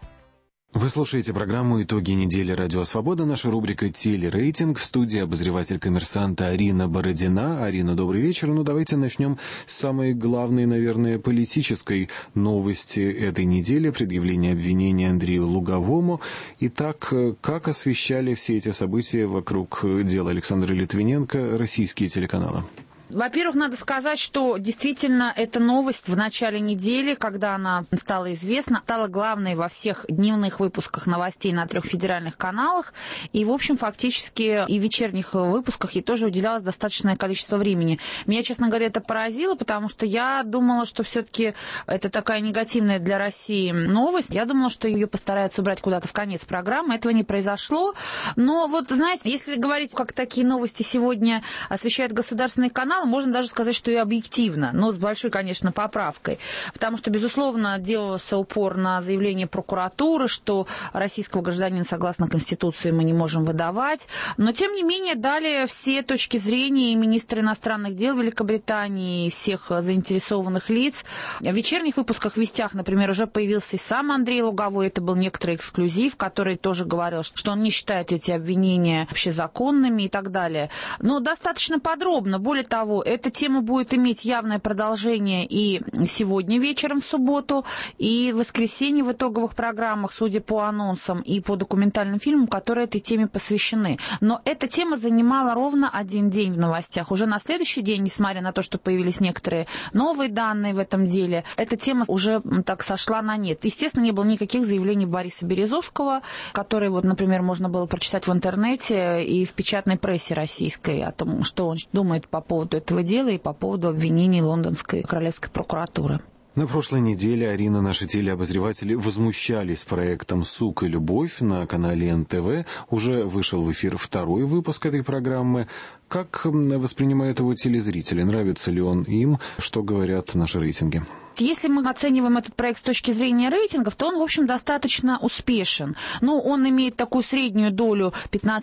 Вы слушаете программу «Итоги недели. Радио Свобода». Наша рубрика «Телерейтинг». В студии обозреватель «Коммерсанта» Арина Бородина. Арина, добрый вечер. Ну, давайте начнем с самой главной, наверное, политической новости этой недели. Предъявление обвинения Андрею Луговому. Итак, как освещали все эти события вокруг дела Александра Литвиненко российские телеканалы? Во-первых, надо сказать, что действительно эта новость в начале недели, когда она стала известна, стала главной во всех дневных выпусках новостей на 3 федеральных каналах. И, в общем, фактически и в вечерних выпусках ей тоже уделялось достаточное количество времени. Меня, честно говоря, это поразило, потому что я думала, что все-таки это такая негативная для России новость. Я думала, что ее постараются убрать куда-то в конец программы. Этого не произошло. Но вот, знаете, если говорить, как такие новости сегодня освещают государственные каналы, можно даже сказать, что и объективно, но с большой, конечно, поправкой. Потому что, безусловно, делался упор на заявление прокуратуры, что российского гражданина, согласно Конституции, мы не можем выдавать. Но, тем не менее, дали все точки зрения и министра иностранных дел Великобритании, и всех заинтересованных лиц. В вечерних выпусках «Вестях», например, уже появился и сам Андрей Луговой. Это был некоторый эксклюзив, который тоже говорил, что он не считает эти обвинения общезаконными и так далее. Но достаточно подробно. Более того, эта тема будет иметь явное продолжение и сегодня вечером в субботу, и в воскресенье в итоговых программах, судя по анонсам и по документальным фильмам, которые этой теме посвящены. Но эта тема занимала ровно один день в новостях. Уже на следующий день, несмотря на то, что появились некоторые новые данные в этом деле, эта тема уже так сошла на нет. Естественно, не было никаких заявлений Бориса Березовского, которые, вот, например, можно было прочитать в интернете и в печатной прессе российской о том, что он думает по поводу этого дела и по поводу обвинений Лондонской королевской прокуратуры. На прошлой неделе, Арина, наши телеобозреватели возмущались проектом «Сук и любовь» на канале НТВ. Уже вышел в эфир 2-й выпуск этой программы. Как воспринимают его телезрители? Нравится ли он им? Что говорят наши рейтинги? Если мы оцениваем этот проект с точки зрения рейтингов, то он, в общем, достаточно успешен. Ну, он имеет такую среднюю долю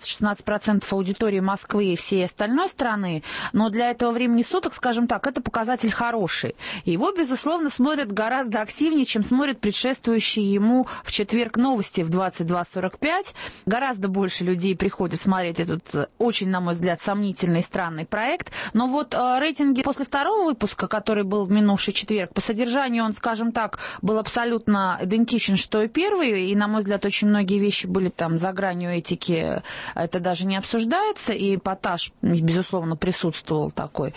15-16% аудитории Москвы и всей остальной страны, но для этого времени суток, скажем так, это показатель хороший. Его, безусловно, смотрят гораздо активнее, чем смотрят предшествующие ему в четверг новости в 22:45. Гораздо больше людей приходят смотреть этот очень, на мой взгляд, сомнительный и странный проект. Но вот рейтинги после 2-го выпуска, который был в минувший четверг, по содержанию он, скажем так, был абсолютно идентичен, что и первый, и, на мой взгляд, очень многие вещи были там за гранью этики, это даже не обсуждается, и эпатаж, безусловно, присутствовал такой.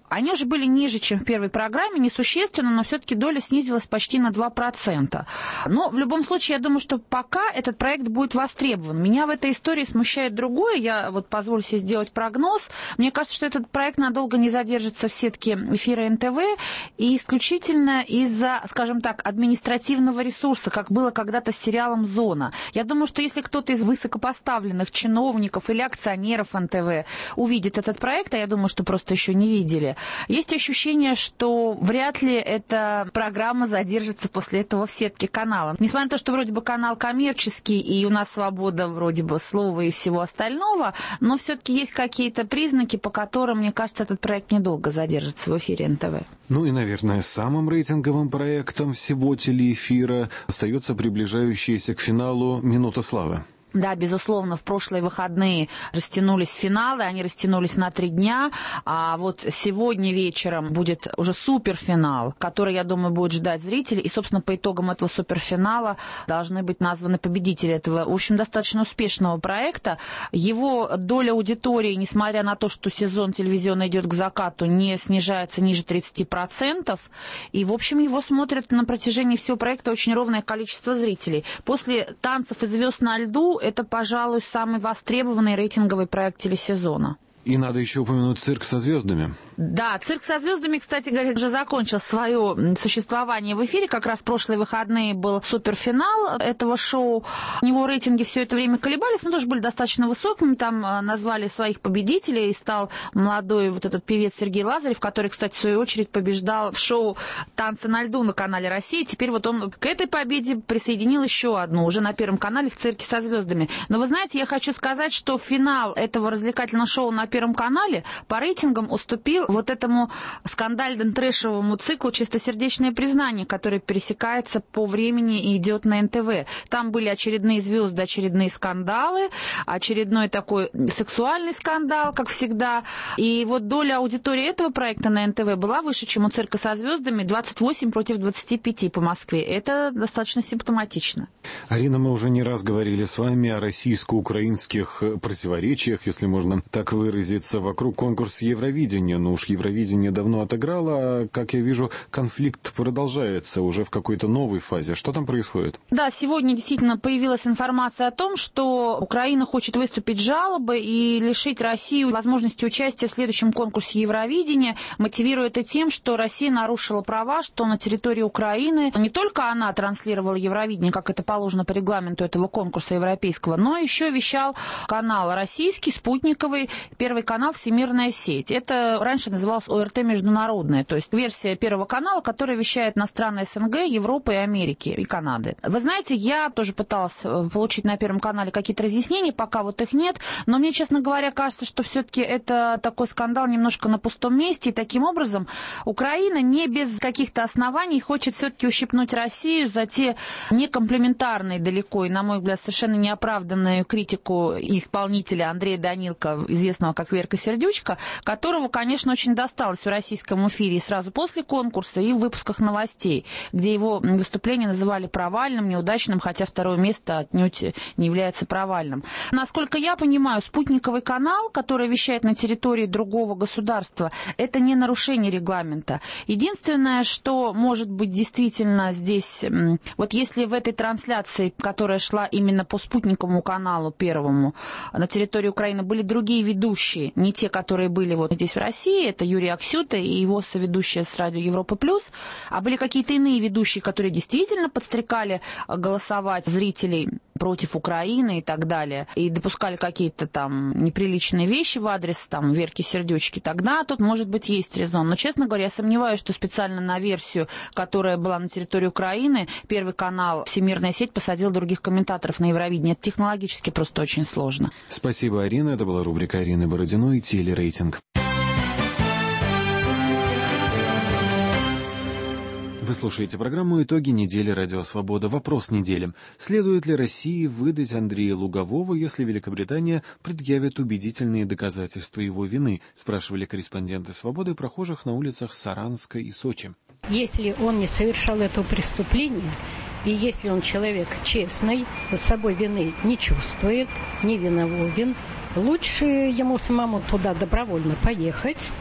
Они уже были ниже, чем в первой программе, несущественно, но все-таки доля снизилась почти на 2%. Но в любом случае, я думаю, что пока этот проект будет востребован. Меня в этой истории смущает другое. Я вот позволю себе сделать прогноз. Мне кажется, что этот проект надолго не задержится в сетке эфира НТВ, и исключительно из-за, скажем так, административного ресурса, как было когда-то с сериалом «Зона». Я думаю, что если кто-то из высокопоставленных чиновников или акционеров НТВ увидит этот проект, а я думаю, что просто еще не видели, есть ощущение, что вряд ли эта программа задержится после этого в сетке канала. Несмотря на то, что вроде бы канал коммерческий, и у нас свобода вроде бы слова и всего остального, но все-таки есть какие-то признаки, по которым, мне кажется, этот проект недолго задержится в эфире НТВ. Ну и, наверное, самым рейтинговым проектом всего телеэфира остается приближающаяся к финалу «Минута славы». Да, безусловно, в прошлые выходные растянулись финалы, они растянулись на 3 дня, а вот сегодня вечером будет уже суперфинал, который, я думаю, будет ждать зрителей, и, собственно, по итогам этого суперфинала должны быть названы победители этого, в общем, достаточно успешного проекта. Его доля аудитории, несмотря на то, что сезон телевизионный идет к закату, не снижается ниже 30%, и, в общем, его смотрят на протяжении всего проекта очень ровное количество зрителей. После «Танцев и звезд на льду» это, пожалуй, самый востребованный рейтинговый проект телесезона. И надо еще упомянуть «Цирк со звездами». Да, «Цирк со звездами», кстати говоря, уже закончил свое существование в эфире. Как раз в прошлые выходные был суперфинал этого шоу. У него рейтинги все это время колебались, но тоже были достаточно высокими. Там назвали своих победителей, и стал молодой вот этот певец Сергей Лазарев, который, кстати, в свою очередь побеждал в шоу «Танцы на льду» на канале «Россия». Теперь вот он к этой победе присоединил еще одну, уже на Первом канале, в «Цирке со звездами». Но вы знаете, я хочу сказать, что финал этого развлекательного шоу на Первом канале по рейтингам уступил вот этому скандально-трэшевому циклу «Чистосердечное признание», который пересекается по времени и идет на НТВ. Там были очередные звезды, очередные скандалы, очередной такой сексуальный скандал, как всегда. И вот доля аудитории этого проекта на НТВ была выше, чем у «Цирка со звездами», 28 против 25 по Москве. Это достаточно симптоматично. Арина, мы уже не раз говорили с вами о российско-украинских противоречиях, если можно так выразиться, вокруг конкурса Евровидения. Ну уж Евровидение давно отыграло, а, как я вижу, конфликт продолжается уже в какой-то новой фазе. Что там происходит? Да, сегодня действительно появилась информация о том, что Украина хочет выступить с жалобой и лишить Россию возможности участия в следующем конкурсе Евровидения, мотивируя это тем, что Россия нарушила права, что на территории Украины не только она транслировала Евровидение, как это положено по регламенту этого конкурса европейского, но еще вещал канал российский, спутниковый, Первый канал «Всемирная сеть». Это раньше называлось ОРТ «Международная», то есть версия Первого канала, которая вещает на страны СНГ, Европы, Америки и Канады. Вы знаете, я тоже пыталась получить на Первом канале какие-то разъяснения, пока вот их нет, но мне, честно говоря, кажется, что все-таки это такой скандал немножко на пустом месте, и таким образом Украина не без каких-то оснований хочет все-таки ущипнуть Россию за те некомплементарные далеко и, на мой взгляд, совершенно неоправданную критику исполнителя Андрея Данилко, известного как Верка Сердючка, которого, конечно, очень досталось в российском эфире и сразу после конкурса, и в выпусках новостей, где его выступление называли провальным, неудачным, хотя второе место отнюдь не является провальным. Насколько я понимаю, спутниковый канал, который вещает на территории другого государства, это не нарушение регламента. Единственное, что может быть действительно здесь, вот если в этой трансляции, которая шла именно по спутниковому каналу первому на территории Украины, были другие ведущие, не те, которые были вот здесь в России, это Юрий Аксюта и его соведущая с радио Европа Плюс, а были какие-то иные ведущие, которые действительно подстрекали голосовать зрителей против Украины и так далее, и допускали какие-то там неприличные вещи в адрес там Верки Сердючки, тогда тут, может быть, есть резон. Но, честно говоря, я сомневаюсь, что специально на версию, которая была на территории Украины, Первый канал «Всемирная сеть» посадил других комментаторов на Евровидение. Это технологически просто очень сложно. Спасибо, Арина. Это была рубрика Арины Бородиной «Телерейтинг». Вы слушаете программу «Итоги недели. Радио Свобода». Вопрос недели. Следует ли России выдать Андрея Лугового, если Великобритания предъявит убедительные доказательства его вины? Спрашивали корреспонденты «Свободы» прохожих на улицах Саранска и Сочи. Если он не совершал этого преступления, и если он человек честный, за собой вины не чувствует, не виновен, лучше ему самому туда добровольно поехать,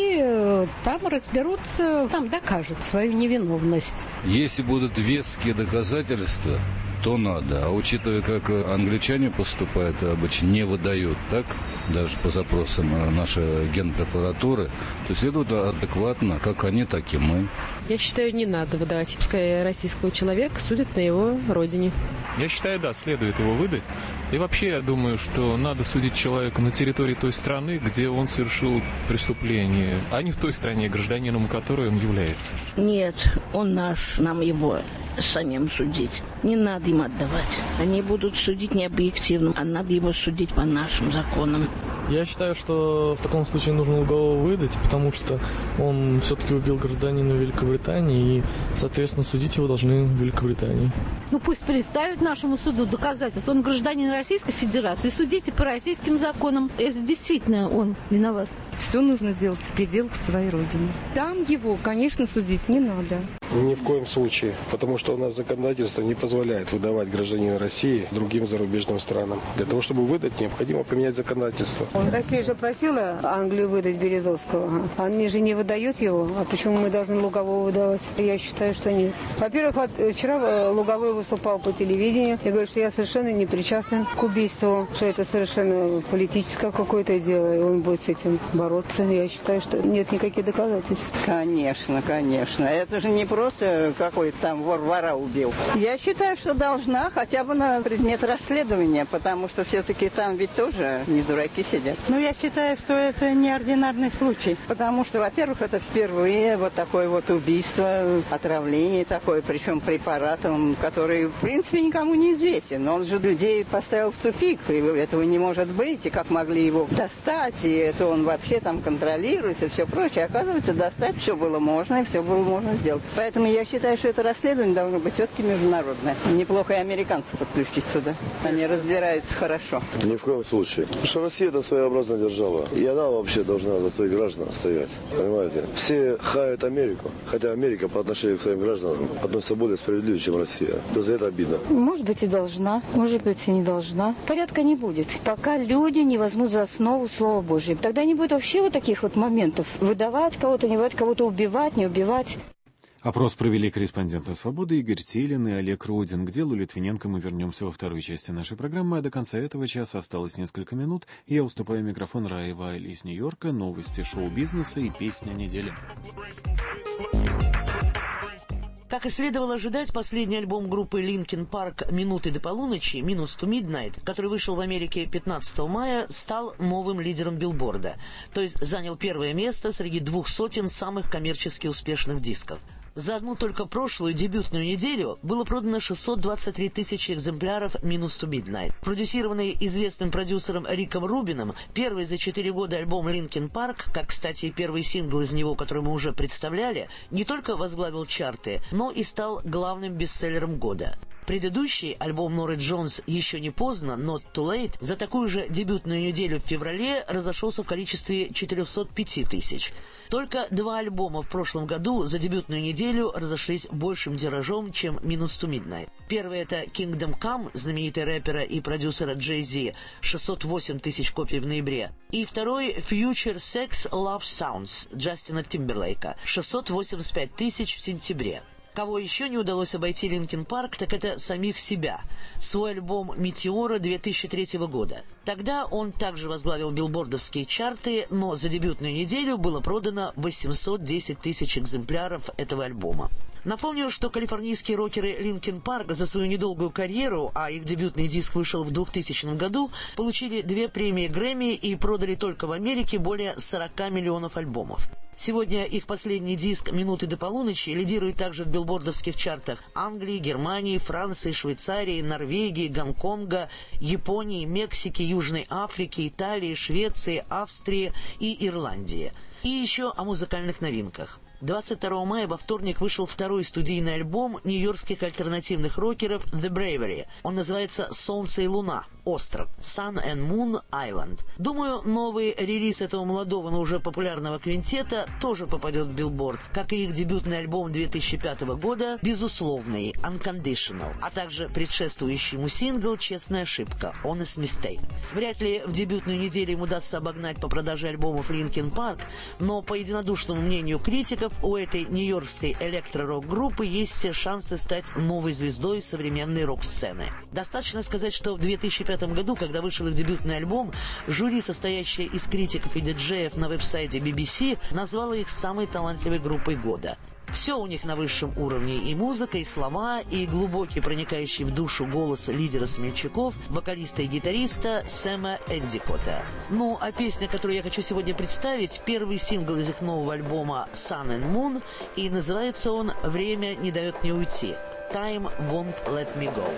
и там разберутся, там докажут свою невиновность. Если будут веские доказательства, то надо. А учитывая, как англичане поступают, обычно не выдают, так, даже по запросам нашей генпрокуратуры, то следует адекватно, как они, так и мы. Я считаю, не надо выдавать. Пускай российского человека судят на его родине. Я считаю, да, следует его выдать. И вообще, я думаю, что надо судить человека на территории той страны, где он совершил преступление, а не в той стране, гражданином которой он является. Нет, он наш, нам его самим судить. Не надо им отдавать. Они будут судить не объективно, а надо его судить по нашим законам. Я считаю, что в таком случае нужно Лугового выдать, потому что он все-таки убил гражданина Великобритании, и, соответственно, судить его должны в Великобритании. Ну пусть представят нашему суду доказательства. Он гражданин Российской Федерации, судите по российским законам, если действительно он виноват. Все нужно сделать в пределах своей родины. Там его, конечно, судить не надо. Ни в коем случае, потому что у нас законодательство не позволяет выдавать гражданина России другим зарубежным странам. Для того, чтобы выдать, необходимо поменять законодательство. Россия же просила Англию выдать Березовского. Они же не выдают его. А почему мы должны Лугового выдавать? Я считаю, что нет. Во-первых, вчера Луговой выступал по телевидению и говорит, что я совершенно не причастен к убийству, что это совершенно политическое какое-то дело, и он будет с этим бороться. Я считаю, что нет никаких доказательств. Конечно, конечно. Это же не просто какой-то там вора убил. Я считаю, что должна хотя бы на предмет расследования, потому что все-таки там ведь тоже не дураки сидят. Но я считаю, что это неординарный случай, потому что, во-первых, это впервые вот такое вот убийство, отравление такое, причем препаратом, который, в принципе, никому не известен. Он же людей поставил в тупик, и этого не может быть, и как могли его достать, и это он вообще там контролирует, и все прочее. Оказывается, достать все было можно, и все было можно сделать. Поэтому я считаю, что это расследование должно быть все-таки международное. Неплохо и американцев подключить сюда. Они разбираются хорошо. Ни в коем случае. Потому что Россия — это своеобразная держава. И она вообще должна за своих граждан стоять. Понимаете? Все хаят Америку. Хотя Америка по отношению к своим гражданам относится более справедливо, чем Россия. То за это обидно. Может быть, и должна. Может быть, и не должна. Порядка не будет. Пока люди не возьмут за основу Слова Божьего. Тогда не будет вообще вот таких вот моментов. Выдавать кого-то, не выдавать, кого-то убивать, не убивать. Опрос провели корреспонденты «Свободы» Игорь Телин и Олег Родин. К делу Литвиненко мы вернемся во второй части нашей программы, а до конца этого часа осталось несколько минут, и я уступаю микрофон Рае Вайль из Нью-Йорка, новости шоу-бизнеса и песня недели. Как и следовало ожидать, последний альбом группы Linkin Park «Минуты до полуночи» (Minutes to Midnight), который вышел в Америке 15 мая, стал новым лидером билборда, то есть занял первое место среди 200 самых коммерчески успешных дисков. За одну только прошлую дебютную неделю было продано 623 тысячи экземпляров «Minutes to Midnight». Продюсированный известным продюсером Риком Рубином, первый за 4 года альбом Linkin Park, как, кстати, и первый сингл из него, который мы уже представляли, не только возглавил чарты, но и стал главным бестселлером года. Предыдущий альбом Норы Джонс «Еще не поздно», «Not Too Late», за такую же дебютную неделю в феврале разошелся в количестве 405 тысяч. Только 2 альбома в прошлом году за дебютную неделю разошлись большим тиражом, чем «Minutes to Midnight». Первый — это «Kingdom Come» знаменитого рэпера и продюсера Jay-Z, 608 тысяч копий в ноябре. И второй «Future Sex Love Sounds» Джастина Тимберлейка, 685 тысяч в сентябре. Кого еще не удалось обойти Linkin Park, так это самих себя. Свой альбом «Метеора» 2003 года. Тогда он также возглавил билбордовские чарты, но за дебютную неделю было продано 810 тысяч экземпляров этого альбома. Напомню, что калифорнийские рокеры Linkin Park за свою недолгую карьеру, а их дебютный диск вышел в 2000 году, получили 2 премии Грэмми и продали только в Америке более 40 миллионов альбомов. Сегодня их последний диск «Минуты до полуночи» лидирует также в билбордовских чартах Англии, Германии, Франции, Швейцарии, Норвегии, Гонконга, Японии, Мексики, Южной Африки, Италии, Швеции, Австрии и Ирландии. И еще о музыкальных новинках. 22 мая во вторник вышел второй студийный альбом нью-йоркских альтернативных рокеров The Bravery. Он называется «Солнце и луна». остров, Sun and Moon Island. Думаю, новый релиз этого молодого, но уже популярного квинтета тоже попадет в Билборд, как и их дебютный альбом 2005 года «Безусловный» Unconditional, а также предшествующий ему сингл «Честная ошибка» Honest Mistake. Вряд ли в дебютную неделю им удастся обогнать по продаже альбомов Linkin Park, но по единодушному мнению критиков у этой нью-йоркской электро-рок-группы есть все шансы стать новой звездой современной рок-сцены. Достаточно сказать, что в 2005 году, когда вышел их дебютный альбом, жюри, состоящее из критиков и диджеев на веб-сайте BBC, назвало их самой талантливой группой года. Все у них на высшем уровне: и музыка, и слова, и глубокий, проникающий в душу голос лидера смельчаков, вокалиста и гитариста Сэма Эндикота. Ну, а песня, которую я хочу сегодня представить, первый сингл из их нового альбома Sun and Moon, и называется он «Время не дает мне уйти». Time won't let me go.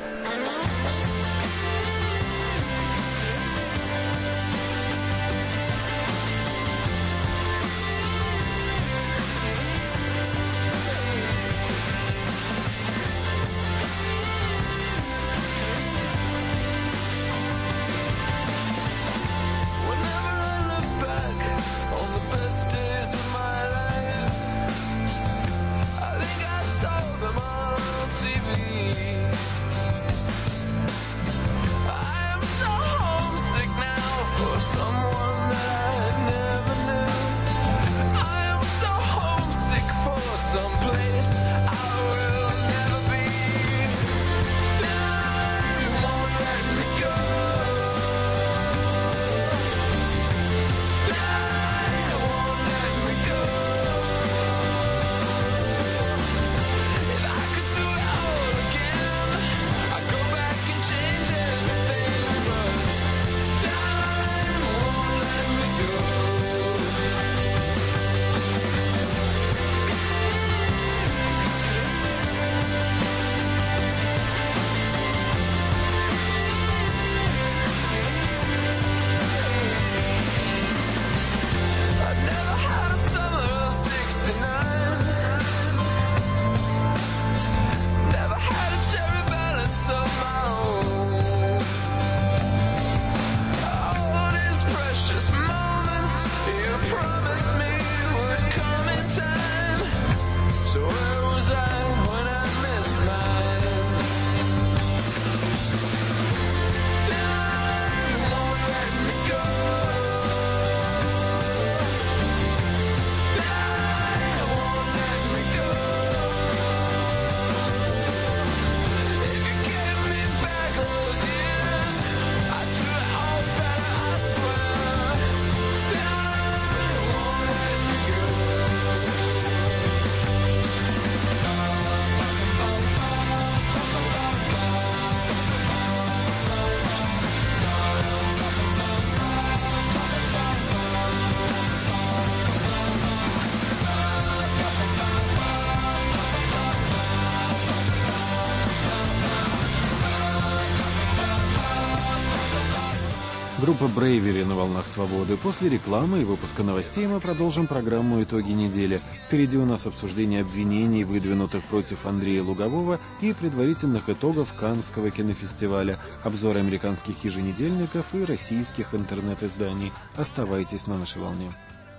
Группа Bravery на волнах свободы. После рекламы и выпуска новостей мы продолжим программу «Итоги недели». Впереди у нас обсуждение обвинений, выдвинутых против Андрея Лугового, и предварительных итогов Каннского кинофестиваля, обзор американских еженедельников и российских интернет-изданий. Оставайтесь на нашей волне.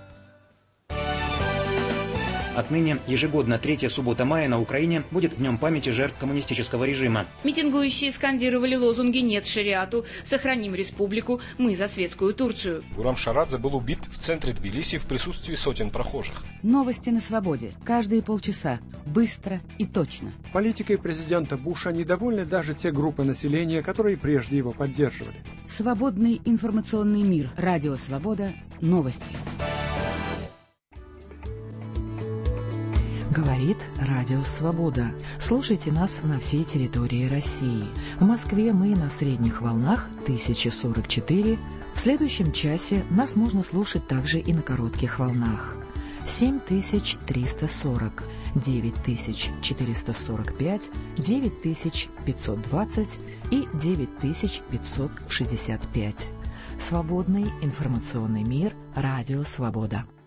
Отныне ежегодно 3-я суббота мая на Украине будет днем памяти жертв коммунистического режима. Митингующие скандировали лозунги «Нет шариату», «Сохраним республику», «Мы за светскую Турцию». Гурам Шарадзе был убит в центре Тбилиси в присутствии сотен прохожих. Новости на свободе. Каждые полчаса. Быстро и точно. Политикой президента Буша недовольны даже те группы населения, которые прежде его поддерживали. Свободный информационный мир. Радио «Свобода». Новости. Говорит Радио Свобода. Слушайте нас на всей территории России. В Москве мы на средних волнах 1044. В следующем часе нас можно слушать также и на коротких волнах. 7340, 9445, 9520 и 9565. Свободный информационный мир. Радио Свобода.